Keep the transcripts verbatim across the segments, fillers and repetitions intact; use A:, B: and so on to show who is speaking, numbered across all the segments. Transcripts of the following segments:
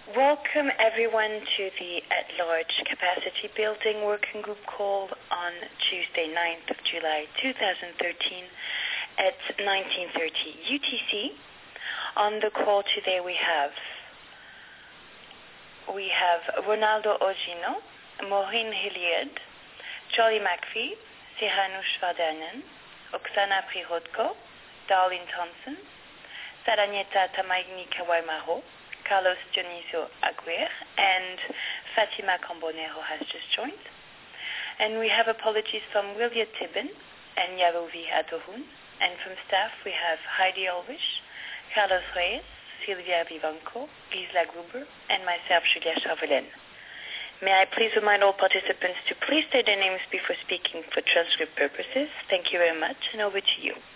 A: Welcome everyone to the at-large capacity building working group call on Tuesday, ninth of July two thousand thirteen at nineteen thirty U T C. On the call today we have we have Ronaldo Ogino, Maureen Hilliard, Charlie McPhee, Siranush Vardhanan, Oksana Prihodko, Darlene Thompson, Saranyeta Tamaigni Kawaimaro, Carlos Dionisio Aguirre, and Fatima Cambonero has just joined. And we have apologies from William Tibben and Yarovi Adohun. And from staff we have Heidi Ulrich, Carlos Reyes, Sylvia Vivanco, Gisela Gruber, and myself, Julia Chauvelin. May I please remind all participants to please state their names before speaking for transcript purposes. Thank you very much, and over to you.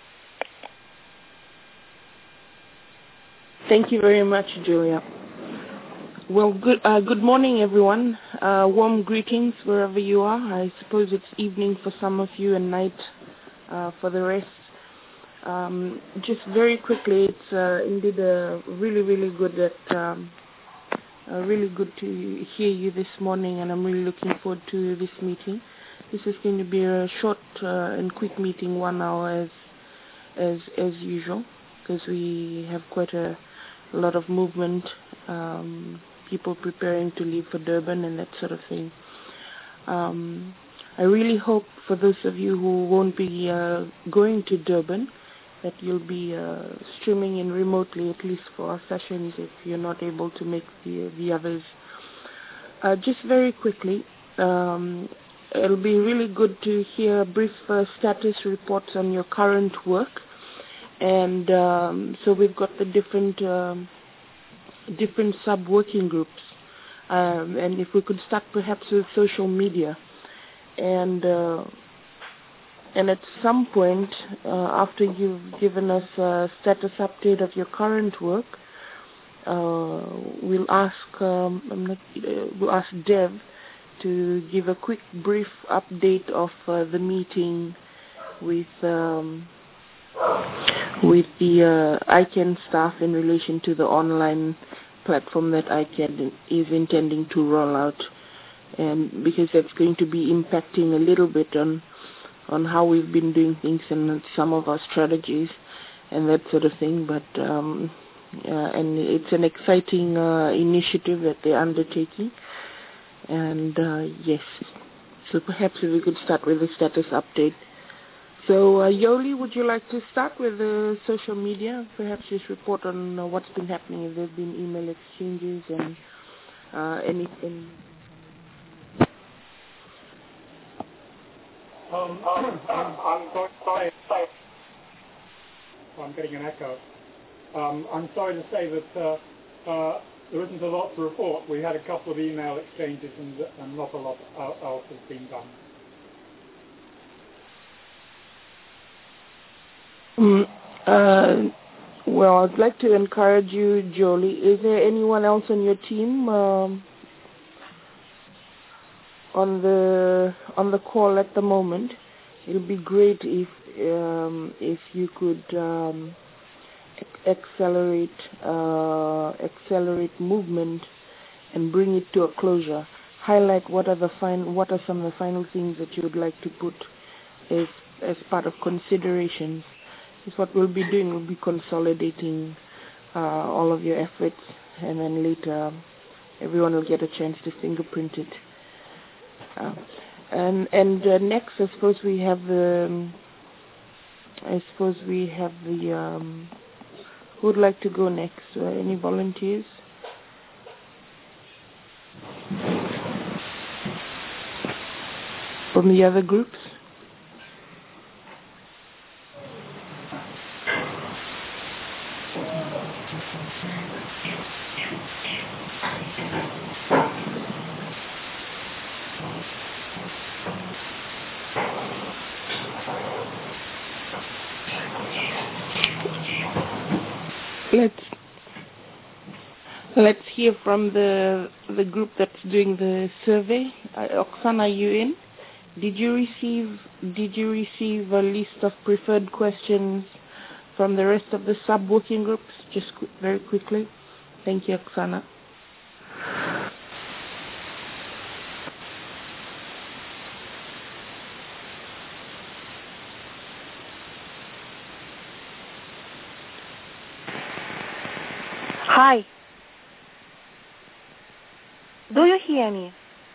B: Thank you very much, Julia. Well, good uh, good morning, everyone. Uh, warm greetings wherever you are. I suppose it's evening for some of you and night uh, for the rest. Um, just very quickly, it's uh, indeed uh, really, really good that um, uh, really good to hear you this morning, and I'm really looking forward to this meeting. This is going to be a short uh, and quick meeting, one hour as as as usual, because we have quite a a lot of movement, um, people preparing to leave for Durban and that sort of thing. Um, I really hope for those of you who won't be uh, going to Durban that you'll be uh, streaming in remotely, at least for our sessions, if you're not able to make the, the others. Uh, just very quickly, um, it'll be really good to hear brief uh, status reports on your current work. And um, so we've got the different um, different sub-working groups. Um, and if we could start perhaps with social media. And uh, and at some point, uh, after you've given us a status update of your current work, uh, we'll ask um, I'm not, uh, we'll ask Dev to give a quick brief update of uh, the meeting with um, with the uh, I C A N staff in relation to the online platform that I C A N is intending to roll out, and because that's going to be impacting a little bit on on how we've been doing things and some of our strategies and that sort of thing. But um, uh, and it's an exciting uh, initiative that they're undertaking, and uh, yes, so perhaps if we could start with a status update. So, uh, Yoli, would you like to start with the uh, social media? Perhaps just report on uh, what's been happening, if there have been email exchanges and uh, anything.
C: Um, I'm, I'm sorry. I'm getting an echo. Um, I'm sorry to say that uh, uh, there isn't a lot to report. We had a couple of email exchanges and, and not a lot else has been done.
B: Mm, uh, well, I'd like to encourage you, Jolie. Is there anyone else on your team um, on the on the call at the moment? It'll be great if um, if you could um, accelerate uh, accelerate movement and bring it to a closure. Highlight what are the fin- what are some of the final things that you would like to put as as part of considerations. Is what we'll be doing. We'll be consolidating uh, all of your efforts, and then later everyone will get a chance to fingerprint it. Uh, and and uh, next, I suppose we have the. Um, I suppose we have the. Um, who would like to go next? Uh, any volunteers? From the other groups? Let's let's hear from the the group that's doing the survey. Uh, Oksana, are you in? Did you receive Did you receive a list of preferred questions from the rest of the sub working groups? Just qu- very quickly. Thank you, Oksana.
D: Do you hear me?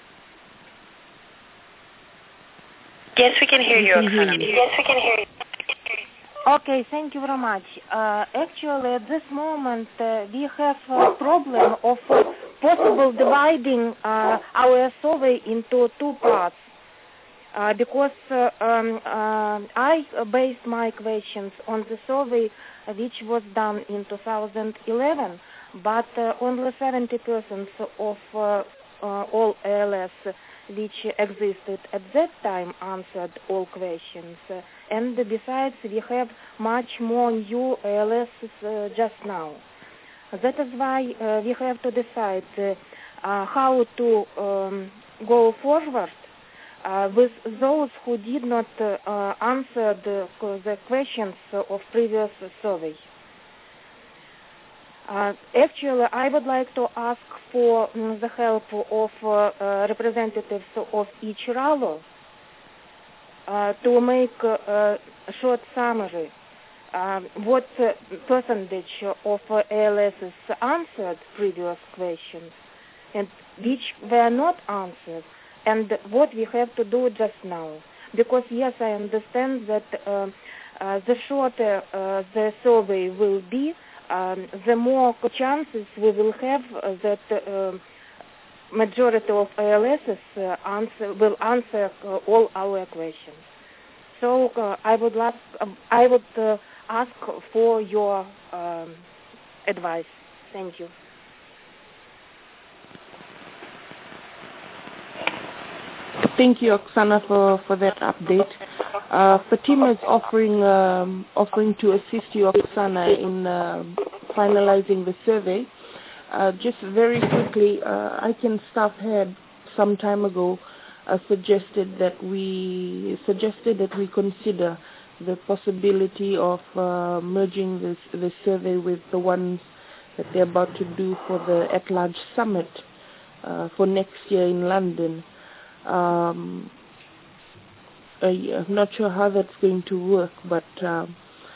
A: Yes, we can hear you,
B: We can hear
A: Oksana.
B: you.
A: Yes, we can hear you.
D: Okay, thank you very much. Uh, actually, at this moment, uh, we have a problem of uh, possible dividing uh, our survey into two parts. Uh, because uh, um, uh, I based my questions on the survey uh, which was done in two thousand eleven, but uh, only seventy percent of uh, uh, all A L S which existed at that time answered all questions. Uh, and besides, we have much more new A L S uh, just now. That is why uh, we have to decide uh, uh, how to um, go forward uh, with those who did not uh, uh, answer the, the questions of previous survey. Uh, actually, I would like to ask for um, the help of uh, uh, representatives of each R A L O uh, to make uh, a short summary. Uh, what uh, percentage of uh, A L Ss answered previous questions and which were not answered, and what we have to do just now. Because, yes, I understand that uh, uh, the shorter uh, the survey will be, um, the more chances we will have uh, that uh, majority of A L Ss uh, answer, will answer uh, all our questions. So uh, I would like, um, I would uh, ask for your um, advice. Thank you.
B: Thank you, Oksana, for, for that update. Uh, Fatima is offering um, offering to assist you, Oksana, in uh, finalizing the survey. Uh, just very quickly, uh, I Can staff had some time ago uh, suggested that we suggested that we consider the possibility of uh, merging this the survey with the ones that they're about to do for the At-Large Summit uh, for next year in London. Um, I'm not sure how that's going to work, but uh,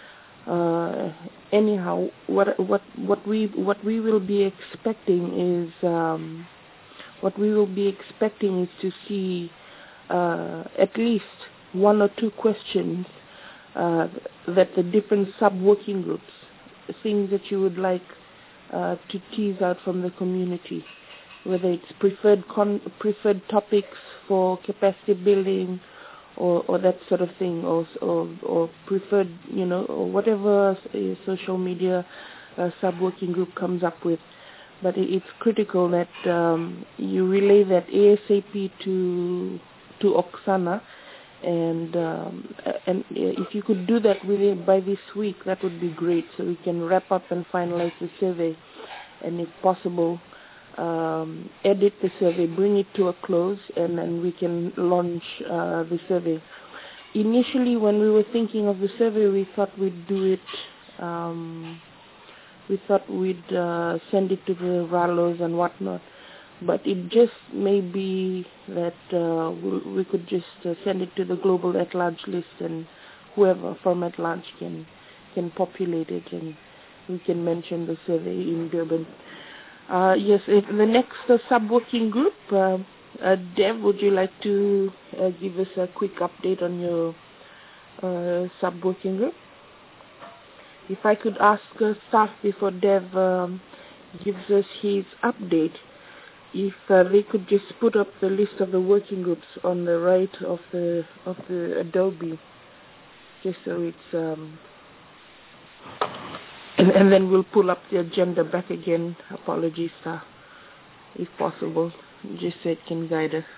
B: uh, anyhow, what what what we what we will be expecting is um, what we will be expecting is to see uh, at least one or two questions uh, that the different sub-working groups, things that you would like uh, to tease out from the community, whether it's preferred con- preferred topics for capacity building, or, or that sort of thing, or, or or preferred, you know, or whatever a social media uh, sub-working group comes up with. But it, it's critical that um, you relay that ASAP to to Oksana, and um, and if you could do that within by this week, that would be great, so we can wrap up and finalize the survey, and if possible, Um, edit the survey, bring it to a close, and then we can launch uh, the survey. Initially, when we were thinking of the survey, we thought we'd do it, um, we thought we'd uh, send it to the R A L Os and whatnot, but it just may be that uh, we, we could just uh, send it to the global at-large list, and whoever from at-large can, can populate it, and we can mention the survey in Durban. Uh, yes, if the next uh, sub-working group, uh, uh, Dev, would you like to uh, give us a quick update on your uh, sub-working group? If I could ask uh, staff before Dev um, gives us his update, if uh, they could just put up the list of the working groups on the right of the of the Adobe, just so it's um, And, and then we'll pull up the agenda back again. Apologies, sir, if possible, just so it can guide us.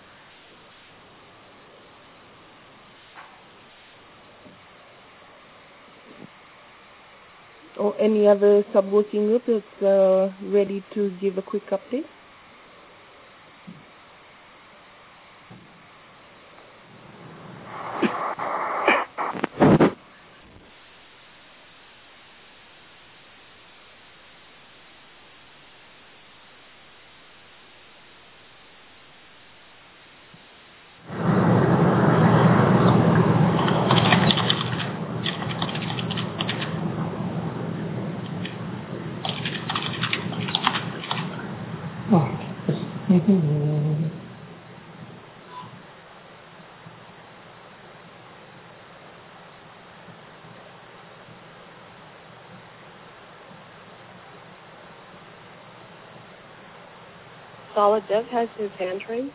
B: Or any other sub-working group that's uh, ready to give a quick update?
E: Solid Dev has his hand raised.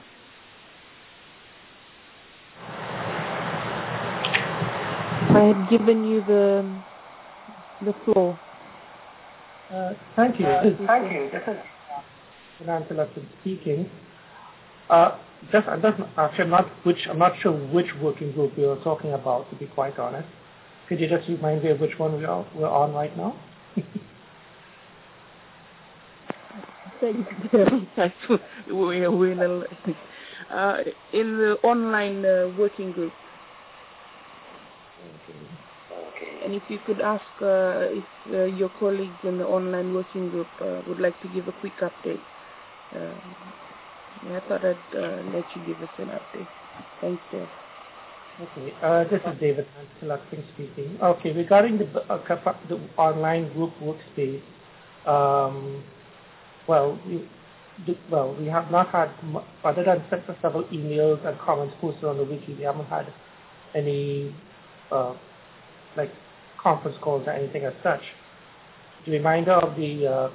B: I had given you the the floor.
F: Uh, thank you. Uh, thank you. This is Fernando Lutton speaking. Uh, just, I'm just actually I'm not which I'm not sure which working group we were talking about. To be quite honest, could you just remind me of which one we are we're on right now?
B: Thanks, we're, we're in, a, uh, in the online uh, working group.
F: Okay.
B: Okay. And if you could ask uh, if uh, your colleagues in the online working group uh, would like to give a quick update. Uh, I thought I'd uh, let you give us an update. Thanks, Dave.
F: Okay, uh, this is David Hanselakting speaking. Okay, regarding the, uh, the online group workspace, um, well, we, the, well, we have not had, other than several emails and comments posted on the wiki, we haven't had any uh, like conference calls or anything as such. The reminder of the, uh,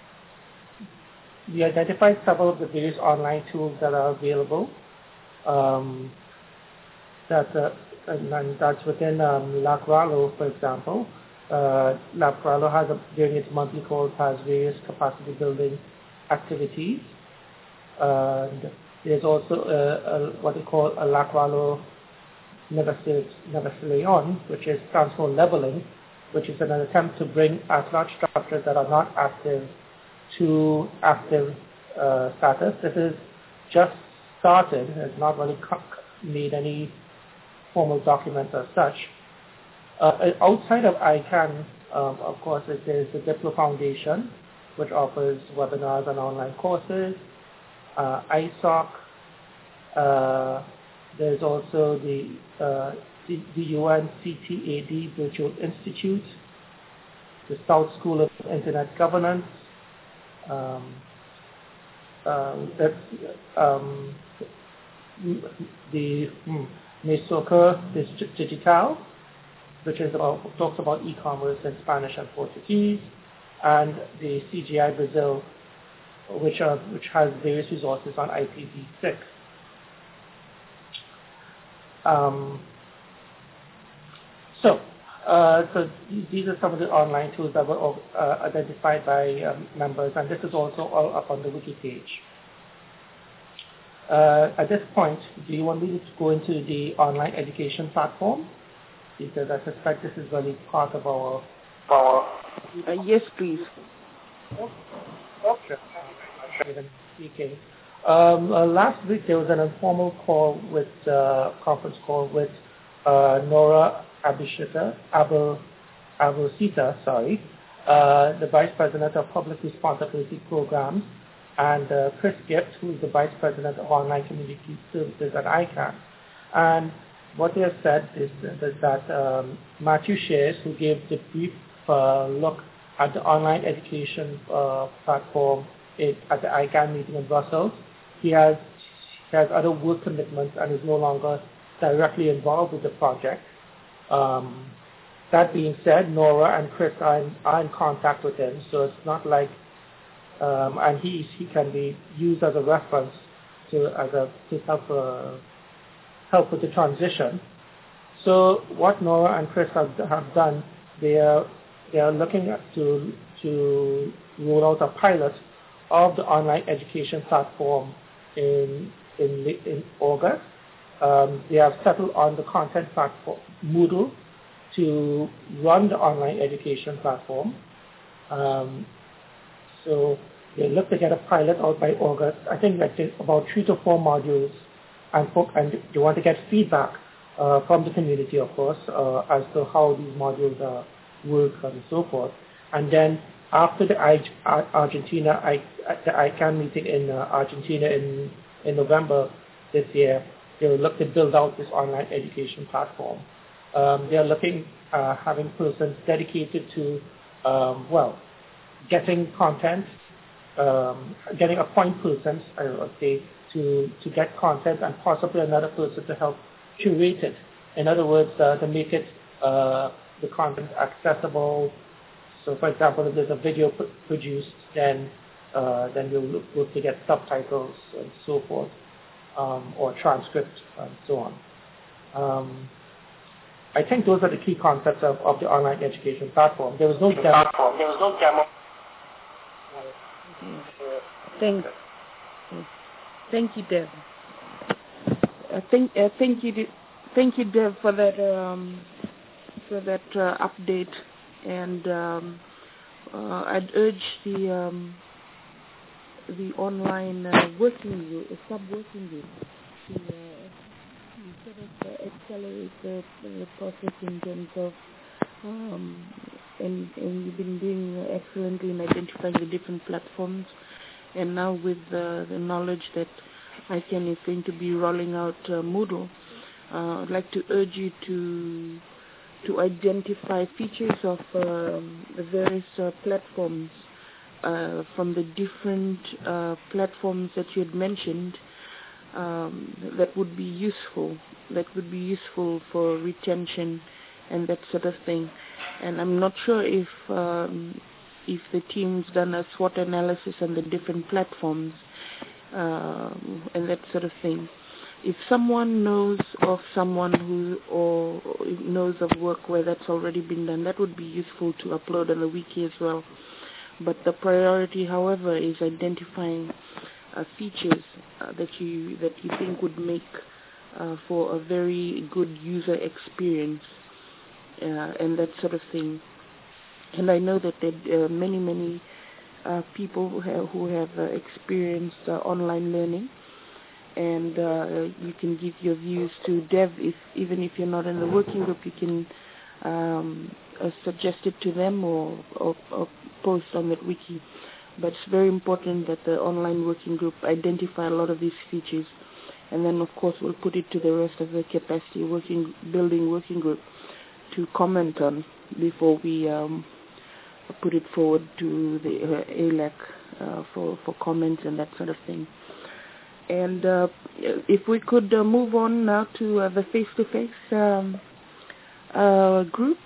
F: we identified several of the various online tools that are available. Um, that uh, and, and that's within um, Lacralo, for example. Uh, Lacralo has a, during its monthly calls has various capacity building activities. Uh, and there's also a, a, what they call a Lacralo Negotiation, which is transfer leveling, which is an attempt to bring at-large structures that are not active to active uh, status. This is just started, has not really made any formal documents as such. Uh, outside of I CANN, um, of course, it is the Diplo Foundation, which offers webinars and online courses. Uh, I S O C. Uh, there's also the, uh, the, the U N C T A D Virtual Institute, the South School of Internet Governance, um, um, that's, um, the hmm, Mesoka Digital, which is about, talks about e-commerce in Spanish and Portuguese, and the C G I Brazil, which are which has various resources on I P v six. Um, so, uh, so these are some of the online tools that were uh, identified by um, members, and this is also all up on the wiki page. Uh, at this point, do you want me to go into the online education platform? Because I suspect this is really part of our... our
B: uh, yes, please.
F: Okay. Speaking. Um, uh, last week there was an informal call with, uh, conference call with uh, Nora Abishita, Abel, Abelsita, sorry, uh, the Vice President of Public Responsibility Programs, and uh, Chris Gibbs, who is the Vice President of Online Community Services at I CANN. And what they have said is, is that um, Matthew Shares, who gave the brief uh, look at the online education uh, platform it, at the I CANN meeting in Brussels, he has, he has other work commitments and is no longer directly involved with the project. Um, that being said, Nora and Chris are in, are in contact with him, so it's not like Um, and he he can be used as a reference to as a to help uh, help with the transition. So what Nora and Chris have have done, they are they are looking at to to roll out a pilot of the online education platform in in in August. Um, they have settled on the content platform Moodle to run the online education platform. Um, So they look to get a pilot out by August. I think like about three to four modules, and, and they want to get feedback uh, from the community, of course, uh, as to how these modules uh, work and so forth. And then after the I, Argentina, I, the I CANN meeting in uh, Argentina in, in November this year, they will look to build out this online education platform. Um, they are looking, uh, having persons dedicated to, um, well, getting content um, getting a point person, I would say, to, to get content and possibly another person to help curate it. In other words, uh, to make it uh, the content accessible. So, for example, if there's a video p- produced, then uh, then we'll look, look to get subtitles and so forth, um, or transcript and so on. Um, I think those are the key concepts of, of the online education platform. There was no demo. There was no demo.
B: Thank, thank you, Dev. Uh, thank, uh, thank you, thank you, Dev, for that um, for that uh, update. And um, uh, I'd urge the um, the online uh, working group, uh, sub working group, to, uh, to sort of uh, accelerate the, the process in terms of. Um, and, and you've been doing excellently in identifying the different platforms. And now with uh, the knowledge that I C A N is going to be rolling out uh, Moodle, uh, I'd like to urge you to to identify features of um, the various uh, platforms uh, from the different uh, platforms that you had mentioned um, that would be useful, that would be useful for retention and that sort of thing. And I'm not sure if um, if the team's done a SWOT analysis on the different platforms uh, and that sort of thing. If someone knows of someone who or knows of work where that's already been done, that would be useful to upload on the wiki as well. But the priority, however, is identifying uh, features uh, that you that you think would make uh, for a very good user experience. Uh, and that sort of thing. And I know that there are uh, many, many uh, people who have, who have uh, experienced uh, online learning, and uh, you can give your views to Dev. If even if you're not in the working group, you can um, uh, suggest it to them or, or, or post on that wiki. But it's very important that the online working group identify a lot of these features, and then of course we'll put it to the rest of the capacity working building working group to comment on before we um, put it forward to the uh, A L E C uh, for, for comments and that sort of thing. And uh, if we could uh, move on now to uh, the face-to-face um, uh, group.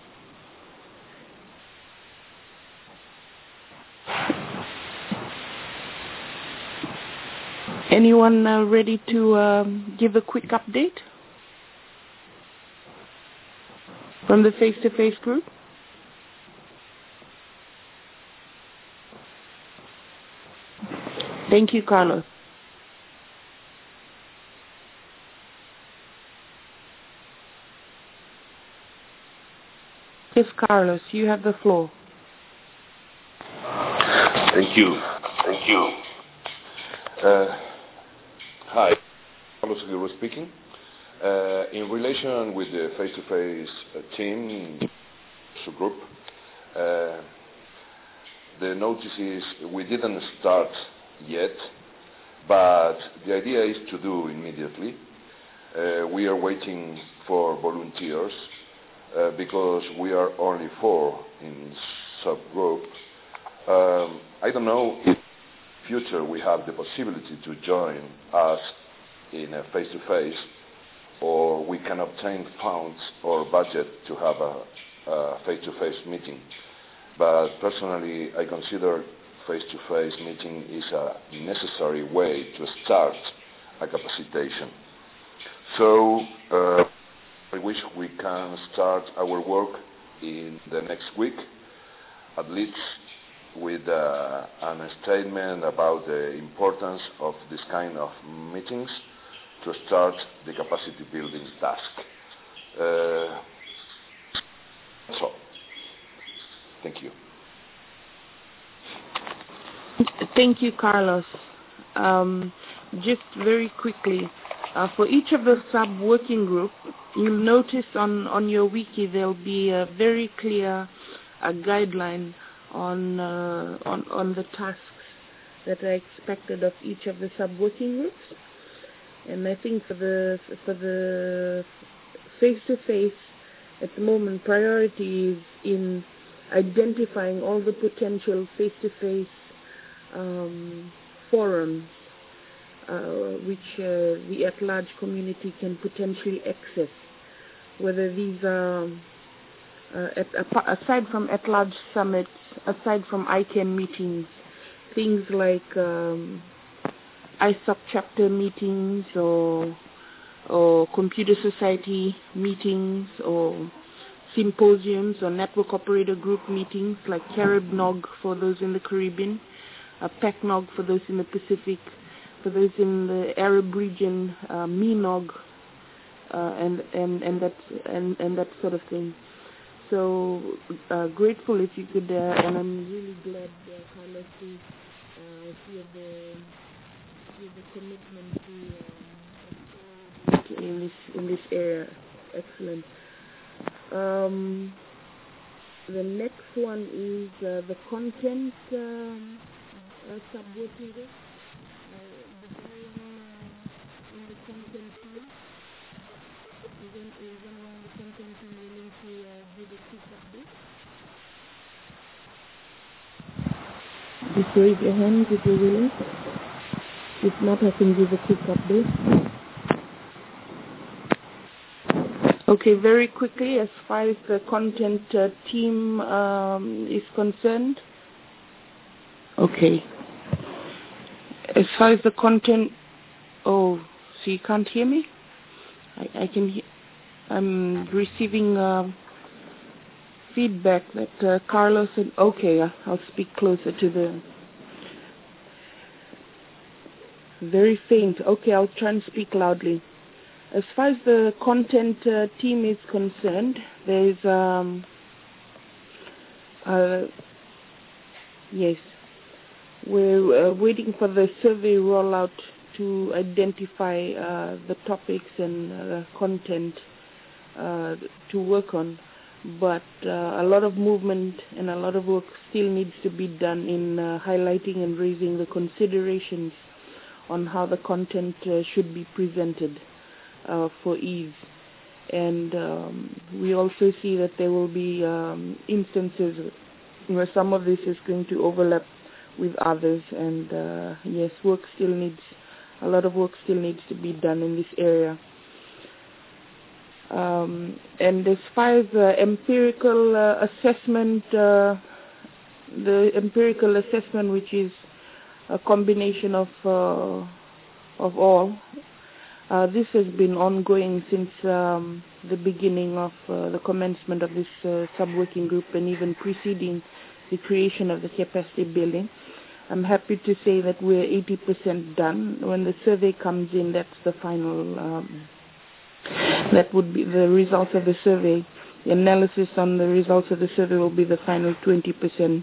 B: Anyone uh, ready to um, give a quick update from the face-to-face group? Thank you, Carlos. Yes, Carlos, you have the floor.
G: Thank you. Thank you. Uh, hi, Carlos Aguirre speaking. Uh, in relation with the face-to-face uh, team group, uh, the notice is we didn't start yet, but the idea is to do immediately. Uh, we are waiting for volunteers uh, because we are only four in subgroup. Um, I don't know if in the future we have the possibility to join us in a face-to-face, or we can obtain funds or budget to have a, a face-to-face meeting. But personally, I consider face-to-face meeting is a necessary way to start a capacitation. So uh, I wish we can start our work in the next week, at least with uh, a statement about the importance of this kind of meetings to start the capacity building task. Uh, so, thank you.
B: Thank you, Carlos. Um, just very quickly, uh, for each of the sub-working group, you'll notice on, on your wiki there'll be a very clear uh, guideline on, uh, on on the tasks that are expected of each of the sub-working groups. And I think for the for the face-to-face, at the moment, priority is in identifying all the potential face-to-face um, forums uh, which uh, the at-large community can potentially access, whether these are, uh, at, aside from at-large summits, aside from I C A N meetings, things like um, I S O C chapter meetings or or computer society meetings or symposiums or network operator group meetings like CaribNog for those in the Caribbean, uh, PACNOG for those in the Pacific, for those in the Arab region, uh, MENOG, uh, and, and, and, that, and, and that sort of thing. So uh, grateful if you could, uh, and I'm really glad, uh, Carlos, to uh, hear the, hear the commitment to um, in this in this area. Excellent. Um, the next one is uh, the content um, uh, sub-working group. Uh, the guy in, uh, in the content team. Is, in, is anyone in the content team willing to uh, do the quick update? Just raise your hands if you're willing. If not, I can give a quick update. Okay, very quickly, as far as the content uh, team um, is concerned. Okay. As far as the content, oh, so you can't hear me? I, I can hear, I'm receiving uh, feedback that uh, Carlos said, okay, I'll speak closer to the, very faint. Okay, I'll try and speak loudly. As far as the content uh, team is concerned, there's, um, uh, yes, we're uh, waiting for the survey rollout to identify uh, the topics and uh, content uh, to work on. But uh, a lot of movement and a lot of work still needs to be done in uh, highlighting and raising the considerations on how the content uh, should be presented. Uh, for ease. And um, we also see that there will be um, instances where some of this is going to overlap with others, and uh, yes, work still needs, a lot of work still needs to be done in this area. Um, and as far as the empirical uh, assessment, uh, the empirical assessment, which is a combination of uh, of all, Uh, this has been ongoing since um, the beginning of uh, the commencement of this uh, sub-working group and even preceding the creation of the capacity building. I'm happy to say that we're eighty percent done. When the survey comes in, that's the final, um, that would be the results of the survey. The analysis on the results of the survey will be the final twenty percent.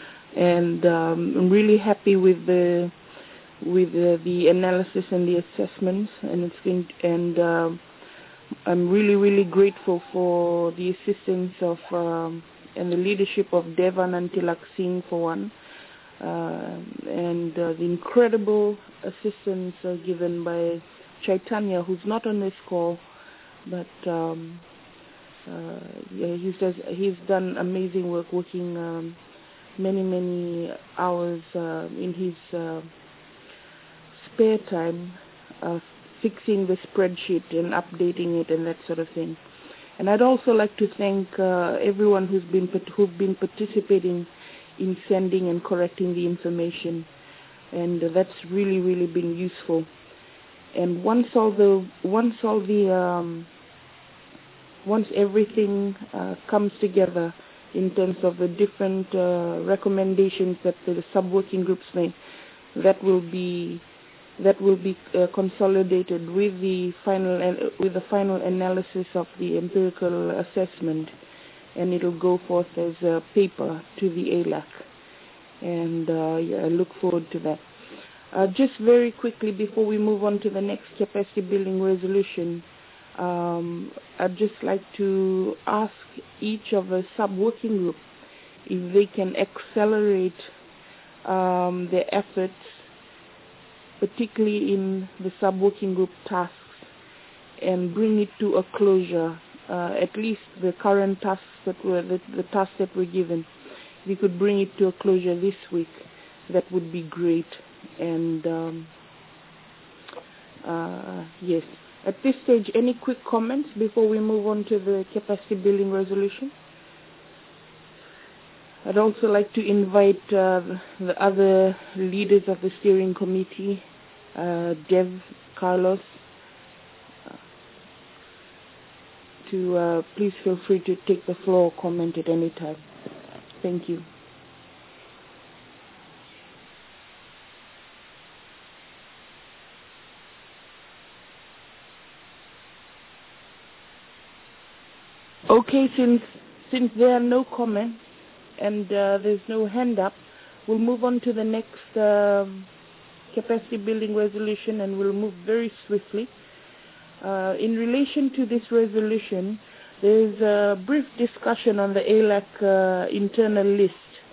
B: And um, I'm really happy with the with uh, the analysis and the assessments, and it's been, and uh, I'm really, really grateful for the assistance of um, and the leadership of Devan and Tilak Singh for one, uh, and uh, the incredible assistance uh, given by Chaitanya, who's not on this call, but um, uh, yeah, he says he's done amazing work, working um, many, many hours uh, in his uh, spare time, uh, fixing the spreadsheet and updating it and that sort of thing. And I'd also like to thank uh, everyone who's been who've been participating in sending and correcting the information, and uh, that's really, really been useful. And once all the once all the um, once everything uh, comes together in terms of the different uh, recommendations that the sub-working groups make, that will be that will be uh, consolidated with the final uh, with the final analysis of the empirical assessment, and it'll go forth as a paper to the A L A C. And uh, yeah, I look forward to that. Uh, just very quickly before we move on to the next capacity building resolution, um, I'd just like to ask each of the sub-working group if they can accelerate um, their efforts, particularly in the sub-working group tasks, and bring it to a closure, uh, at least the current tasks that were, the, the tasks that were given. We could bring it to a closure this week that would be great. And um, uh, yes, at this stage, any quick comments before we move on to the capacity building resolution? I'd also like to invite uh, the other leaders of the steering committee, uh, Dev, Carlos, uh, to uh, please feel free to take the floor or comment at any time. Thank you. Okay, since since there are no comments and uh, there's no hand up, we'll move on to the next um, capacity building resolution, and we'll move very swiftly. Uh, in relation to this resolution, there's a brief discussion on the A L A C uh, internal list.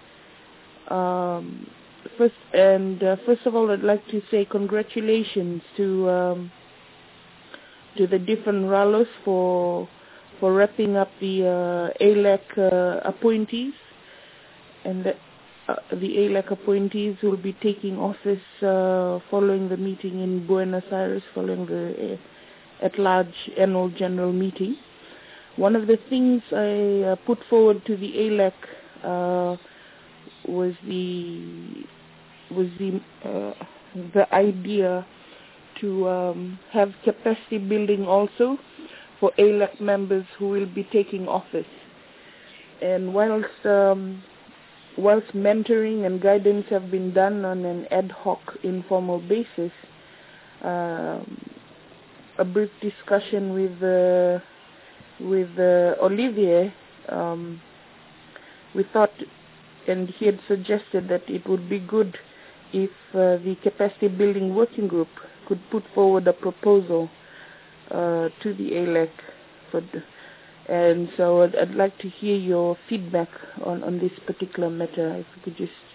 B: Um, first, and uh, first of all, I'd like to say congratulations to um, to the different R A L Os for for wrapping up the uh, A L A C uh, appointees, and the, uh, the A L A C appointees will be taking office uh, following the meeting in Buenos Aires, following the uh, at-large annual general meeting. One of the things I uh, put forward to the A L A C uh, was the was the uh, the idea to um, have capacity building also for A L A C members who will be taking office. And whilst um, whilst mentoring and guidance have been done on an ad hoc, informal basis, uh, a brief discussion with uh, with uh, Olivier, um, we thought, and he had suggested that it would be good if uh, the capacity building working group could put forward a proposal Uh, to the A L A C, for the, and so I'd, I'd like to hear your feedback on, on this particular matter. If you could just,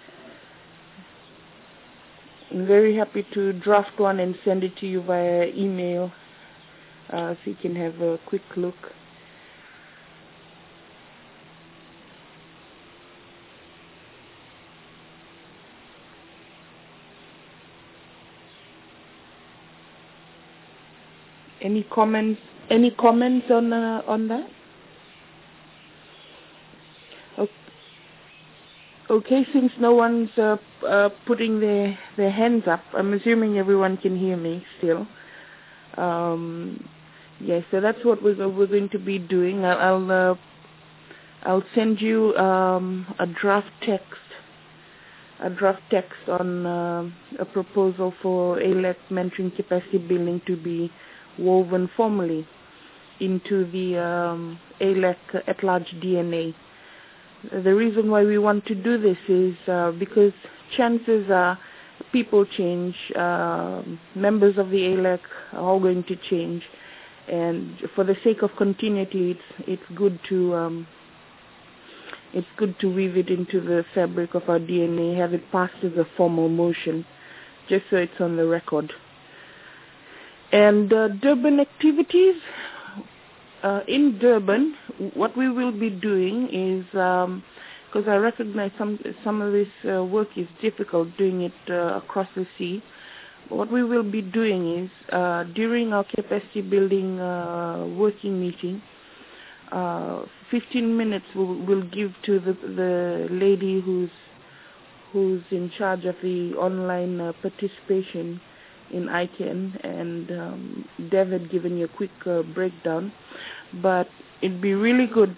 B: I'm very happy to draft one and send it to you via email, uh, so you can have a quick look. Any comments? Any comments on uh, on that? Okay. Okay, since no one's uh, uh, putting their their hands up, I'm assuming everyone can hear me still. Um, yes, so that's what we're we're going to be doing. I'll I'll, uh, I'll send you um, a draft text, a draft text on uh, a proposal for A L A C mentoring capacity building to be woven formally into the um, A L A C at-large D N A. The reason why we want to do this is uh, because chances are people change, uh, members of the A L A C are all going to change, and for the sake of continuity, it's it's good to um, it's good to weave it into the fabric of our D N A, have it passed as a formal motion, just so it's on the record. And uh, Durban activities, uh, in Durban, what we will be doing is, because um, I recognize some some of this uh, work is difficult, doing it uh, across the sea. What we will be doing is, uh, during our capacity building uh, working meeting, uh, fifteen minutes we'll, we'll give to the, the lady who's, who's in charge of the online uh, participation in I C A N, and um, Dev had given you a quick uh, breakdown, but it'd be really good,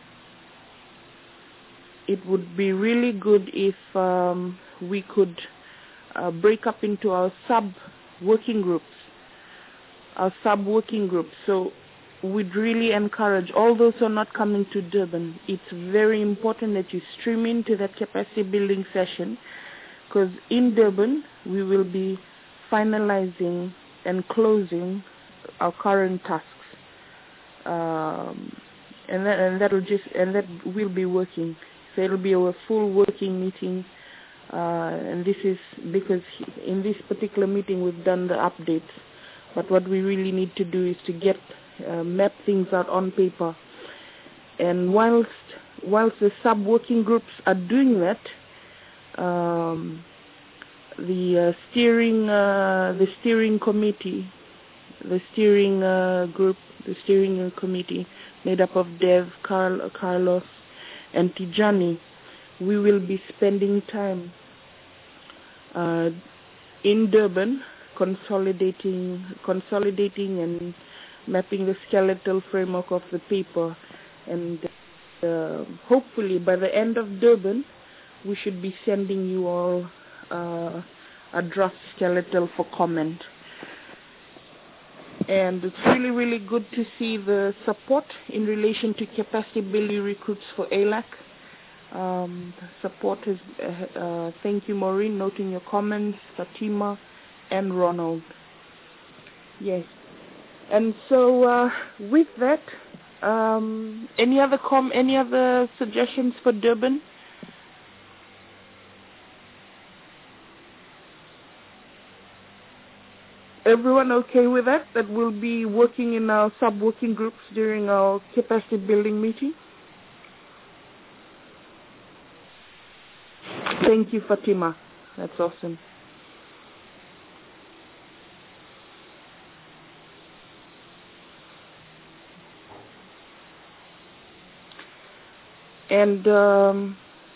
B: it would be really good if um, we could uh, break up into our sub-working groups, our sub-working groups. So we'd really encourage all those who are not coming to Durban, it's very important that you stream into that capacity building session, because in Durban we will be finalizing and closing our current tasks, um, and that and that'll just and that will be working. So it'll be a full working meeting, uh, and this is because in this particular meeting we've done the updates. But what we really need to do is to get uh, map things out on paper. And whilst whilst the sub working groups are doing that, um, the uh, steering uh, the steering committee, the steering uh, group, the steering committee made up of Dev, Carl, Carlos, and Tijani. We will be spending time uh, in Durban, consolidating, consolidating and mapping the skeletal framework of the paper, and uh, hopefully by the end of Durban, we should be sending you all uh, a draft skeletal for comment. And it's really, really good to see the support in relation to capacity building recruits for A L A C. Um, support is, uh, uh, thank you, Maureen, noting your comments, Fatima, and Ronald. Yes. And so, uh, with that, um, any other com, any other suggestions for Durban? Everyone okay with that? That we'll be working in our sub-working groups during our capacity building meeting? Thank you, Fatima. That's awesome. And um,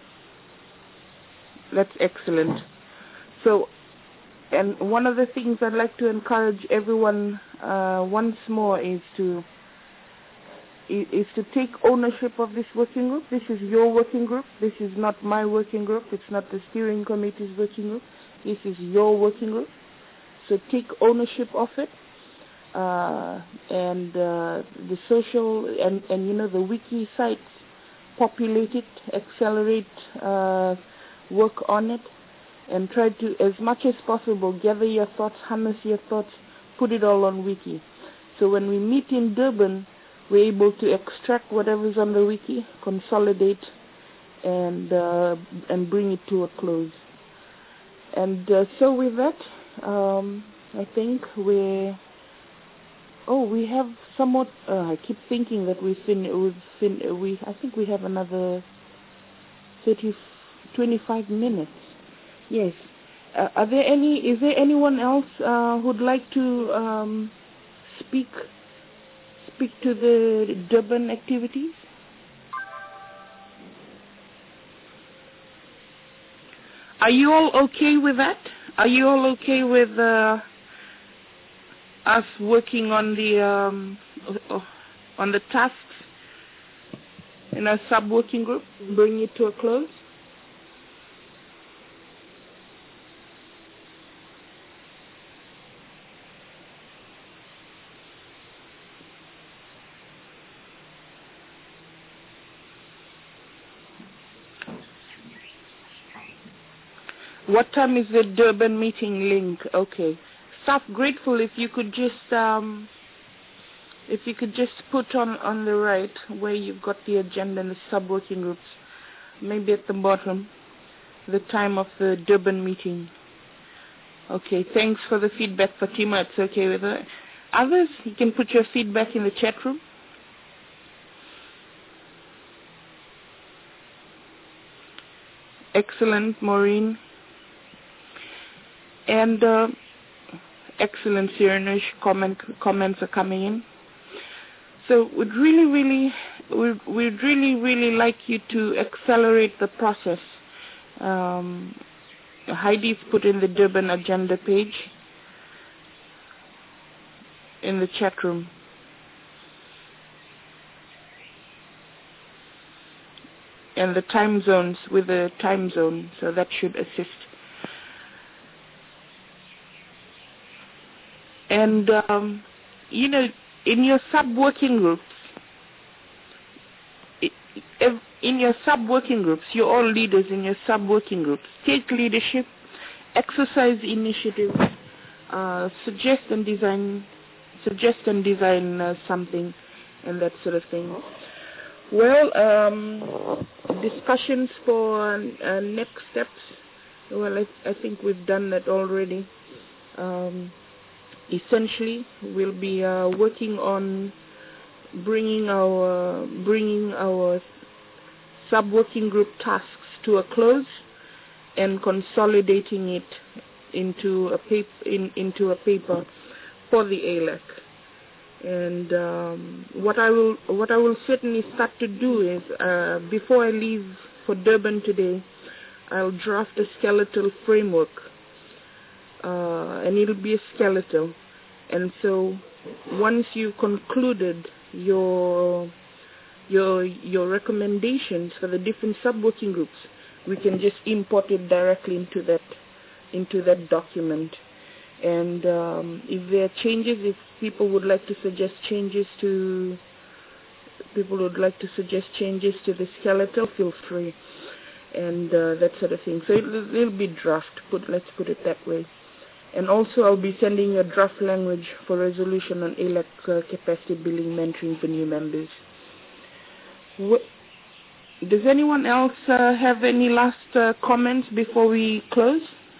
B: that's excellent. So, and one of the things I'd like to encourage everyone uh, once more is to is to take ownership of this working group. This is your working group. This is not my working group. It's not the steering committee's working group. This is your working group. So take ownership of it. Uh, and uh, the social and, and, you know, the wiki sites, populate it, accelerate uh, work on it, and try to, as much as possible, gather your thoughts, harness your thoughts, put it all on wiki. So when we meet in Durban, we're able to extract whatever's on the wiki, consolidate, and uh, and bring it to a close. And uh, so with that, um, I think we're... Oh, we have somewhat... Uh, I keep thinking that we've fin- we've fin- we I think we have another thirty, twenty-five minutes. Yes. Uh, are there any? Is there anyone else uh, who'd like to um, speak speak to the Durban activities? Are you all okay with that? Are you all okay with uh, us working on the um, on the tasks in our sub-working group, bring it to a close? What time is the Durban meeting link? Okay. Staff, grateful if you could just um, if you could just put on on the right where you've got the agenda and the sub-working groups, maybe at the bottom, the time of the Durban meeting. Okay. Thanks for the feedback, Fatima. It's okay with her. Others, you can put your feedback in the chat room. Excellent, Maureen. And uh, excellent, Sirenish. Comment, comments are coming in. So we'd really, really, we'd, we'd really, really like you to accelerate the process. Um, Heidi's put in the Durban agenda page in the chat room. And the time zones with the time zone, so that should assist. And, um, you know, in your sub-working groups, in your sub-working groups, you're all leaders in your sub-working groups. Take leadership, exercise initiative, uh, suggest and design, suggest and design uh, something, and that sort of thing. Well, um, discussions for uh, next steps. Well, I, I think we've done that already. Um, essentially, we'll be uh, working on bringing our bringing our sub-working group tasks to a close, and consolidating it into a paper in, into a paper for the A L E C. And um, what I will what I will certainly start to do is uh, before I leave for Durban today, I'll draft a skeletal framework, uh, and it'll be a skeletal. And so once you concluded your your your recommendations for the different sub-working groups, we can just import it directly into that into that document. And um, if there are changes, if people would like to suggest changes to people would like to suggest changes to the skeletal, feel free, and uh, that sort of thing. So it'll, it'll be draft. Put let's put it that way. And also, I'll be sending you a draft language for resolution on A L E C uh, capacity building mentoring for new members. What, does anyone else uh, have any last uh, comments before we close?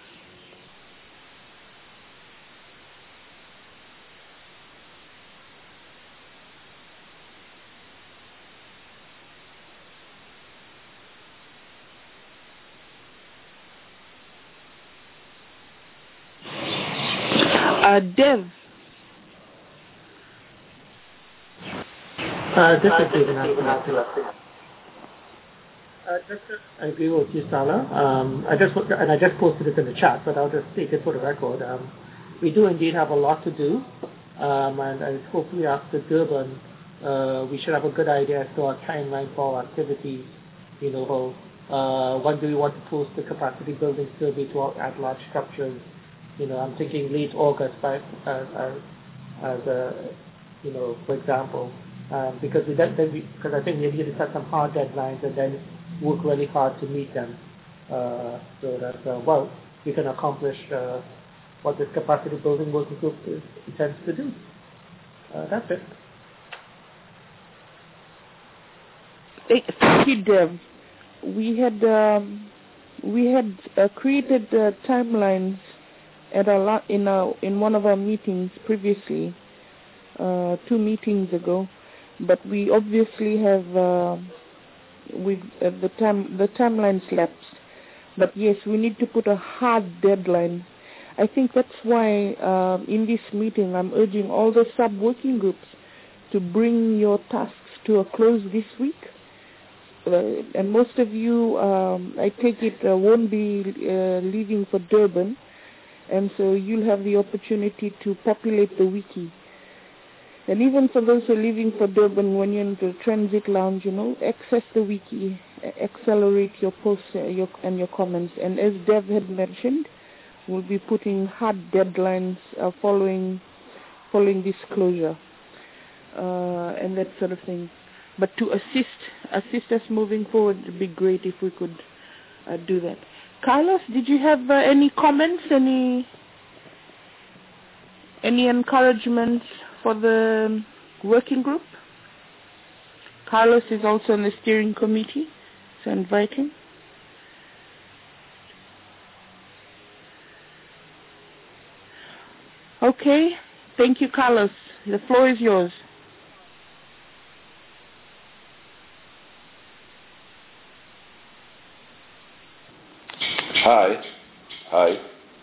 B: Uh, Dev.
F: Uh, this is David. Uh, just to, I agree with you, Sala. Um, I just and I just posted it in the chat, but I'll just state it for the record. Um, we do indeed have a lot to do, um, and, and hopefully after Durban, uh, we should have a good idea as to our timeline for our activities. You know, uh, when do we want to post the capacity building survey to our at-large structures? You know, I'm thinking late August, by, as, as, as a, you know, for example, um, because we then, then we, because I think we need to set some hard deadlines and then work really hard to meet them, uh, so that uh, well, we can accomplish uh, what this capacity building working group is, intends to do. Uh, that's it.
B: Thank you, Dev. We had um, we had uh, created uh, timelines at a in our in one of our meetings previously, uh, two meetings ago, but we obviously have uh, we uh, the time the timeline lapsed. But yes, we need to put a hard deadline. I think that's why uh, in this meeting I'm urging all the sub-working groups to bring your tasks to a close this week. Uh, and most of you, um, I take it, uh, won't be uh, leaving for Durban. And so you'll have the opportunity to populate the wiki. And even for those who are leaving for Durban, when you're in the transit lounge, you know, access the wiki, accelerate your posts uh, your, and your comments. And as Dev had mentioned, we'll be putting hard deadlines uh, following following disclosure uh, and that sort of thing. But to assist assist us moving forward, it would be great if we could uh, do that. Carlos, did you have uh, any comments, any any encouragements for the working group? Carlos is also on the steering committee, so I invite him. Okay, thank you, Carlos. The floor is yours.
G: Hi. Hi.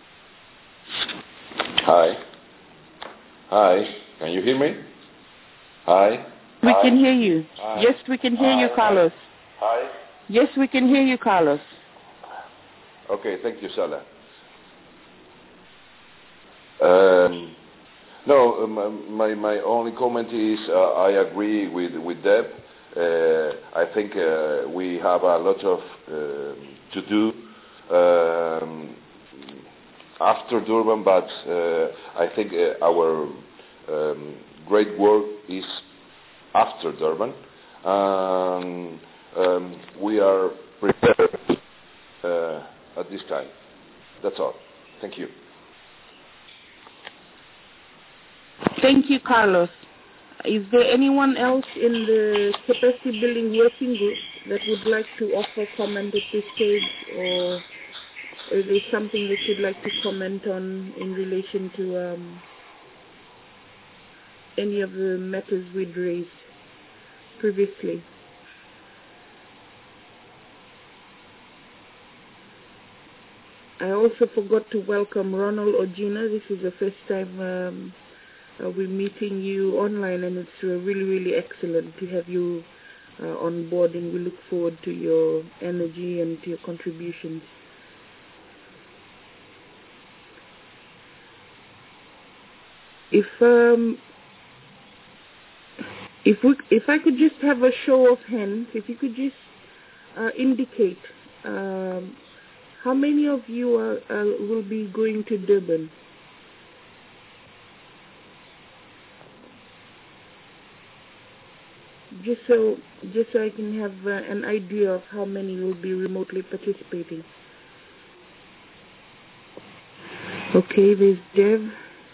G: Hi. Hi. Can you hear me? Hi.
B: We
G: Hi.
B: can hear you.
G: Hi.
B: Yes, we can hear
G: Hi.
B: you, Carlos.
G: Hi.
B: Yes, we can hear you, Carlos.
G: Okay, thank you, Sala. Um, no, um, my my only comment is uh, I agree with with Deb. Uh, I think uh, we have a lot of uh, to do um, after Durban, but uh, I think uh, our um, great work is after Durban, and um, we are prepared uh, at this time. That's all. Thank you.
B: Thank you, Carlos. Is there anyone else in the capacity building working group that would like to offer comment at this stage, or is there something that you'd like to comment on in relation to um, any of the matters we'd raised previously? I also forgot to welcome Ronald Ojina. This is the first time um, uh, we're meeting you online, and it's uh, really, really excellent to have you uh, on board, and we look forward to your energy and to your contributions. If um, if we, if I could just have a show of hands, if you could just uh, indicate um, how many of you are, uh, will be going to Durban? Just so, just so I can have uh, an idea of how many will be remotely participating. Okay, there's Dev.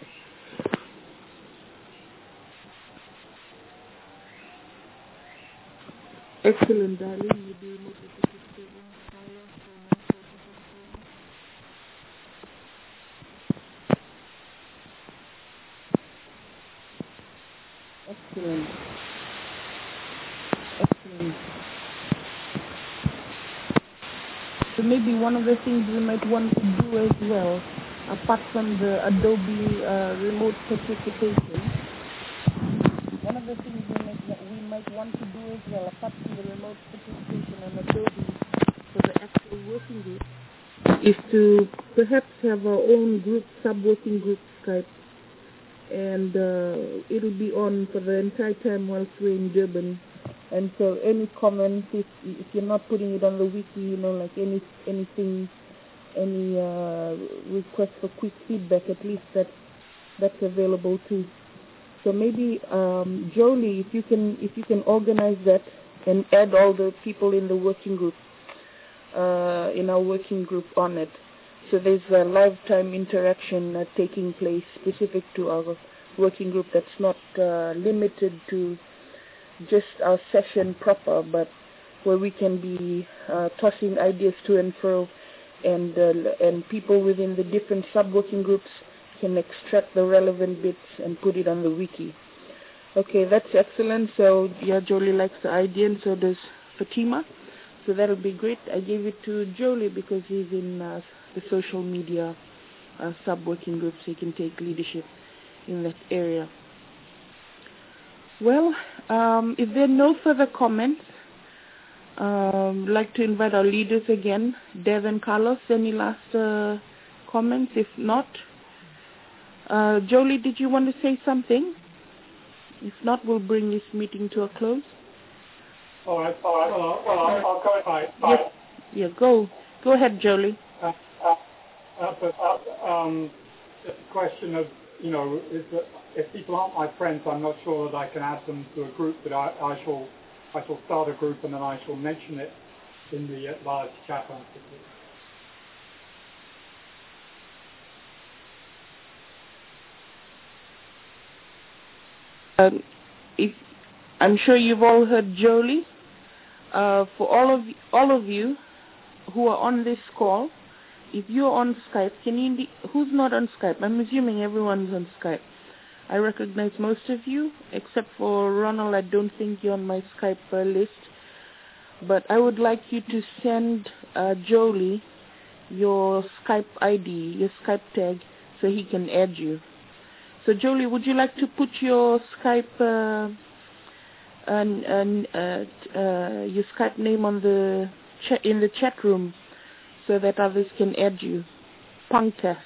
B: Excellent, darling. You'll be remotely participating. Excellent. Excellent. So maybe one of the things we might want to do as well, apart from the Adobe uh, remote participation, one of the things we might, we might want to do as well, apart from the remote participation on Adobe for the actual working group, is to perhaps have our own group, sub-working group Skype. And uh, it'll be on for the entire time whilst we're in Durban. And so any comments, if, if you're not putting it on the wiki, you know, like any anything, any uh, request for quick feedback, at least that's, that's available too. So maybe um, Jolie, if you can if you can organize that and add all the people in the working group, uh, in our working group on it. So there's a lifetime interaction uh, taking place specific to our working group that's not uh, limited to just our session proper, but where we can be uh, tossing ideas to and fro, and uh, and people within the different sub-working groups can extract the relevant bits and put it on the wiki. Okay, that's excellent. So yeah, Jolie likes the idea, and so does Fatima. So that'll be great. I gave it to Jolie because he's in uh, the social media uh, sub-working group, so he can take leadership in that area. Well, um, if there are no further comments, um, I'd like to invite our leaders again. Dev and Carlos, any last uh, comments? If not, uh, Jolie, did you want to say something? If not, we'll bring this meeting to a close.
C: All right, all right. Well, well I'll, I'll go ahead.
B: Yes. Yeah, go. Go ahead, Jolie.
C: Uh, uh, uh, but, uh, um, it's a question of, you know, is that if people aren't my friends, I'm not sure that I can add them to a group, but I, I shall I shall start a group and then I shall mention it in the uh, large chat on
B: um, if, I'm sure you've all heard Jolie. Uh, for all of all of you who are on this call, if you're on Skype, can you indi- who's not on Skype? I'm assuming everyone's on Skype. I recognize most of you, except for Ronald. I don't think you're on my Skype uh, list. But I would like you to send uh, Jolie your Skype I D, your Skype tag, so he can add you. So Jolie, would you like to put your Skype uh, and, and uh, uh, your Skype name on the cha- in the chat room so that others can add you? Punkcast.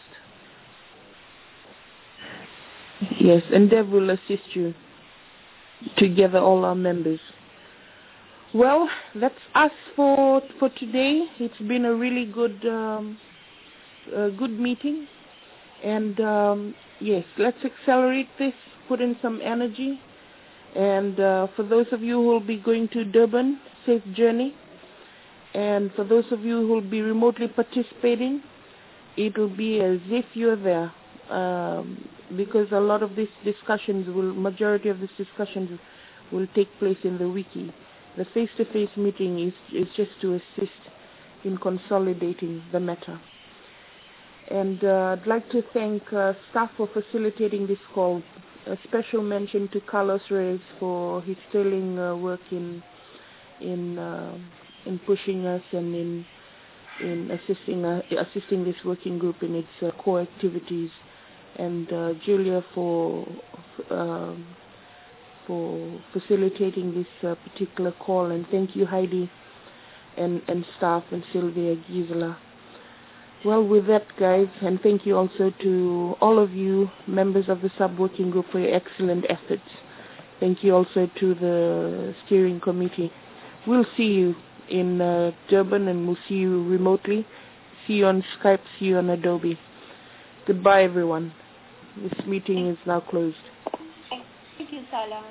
B: Yes, and Dev will assist you to gather all our members. Well, that's us for for today. It's been a really good um, uh, good meeting, and um, yes, let's accelerate this. Put in some energy, and uh, for those of you who will be going to Durban, safe journey. And for those of you who will be remotely participating, it will be as if you're there. Um, because a lot of these discussions will, majority of these discussions will take place in the wiki. The face-to-face meeting is, is just to assist in consolidating the matter. And uh, I'd like to thank uh, staff for facilitating this call. A special mention to Carlos Reyes for his sterling uh, work in in uh, in pushing us and in in assisting uh, assisting this working group in its uh, core activities, and uh, Julia for um, for facilitating this uh, particular call, and thank you, Heidi and, and staff, and Sylvia, Gisela. Well, with that, guys, and thank you also to all of you members of the sub-working group for your excellent efforts. Thank you also to the steering committee. We'll see you in uh, Durban, and we'll see you remotely. See you on Skype, see you on Adobe. Goodbye, everyone. This meeting is now closed.
H: Thank you, Salah.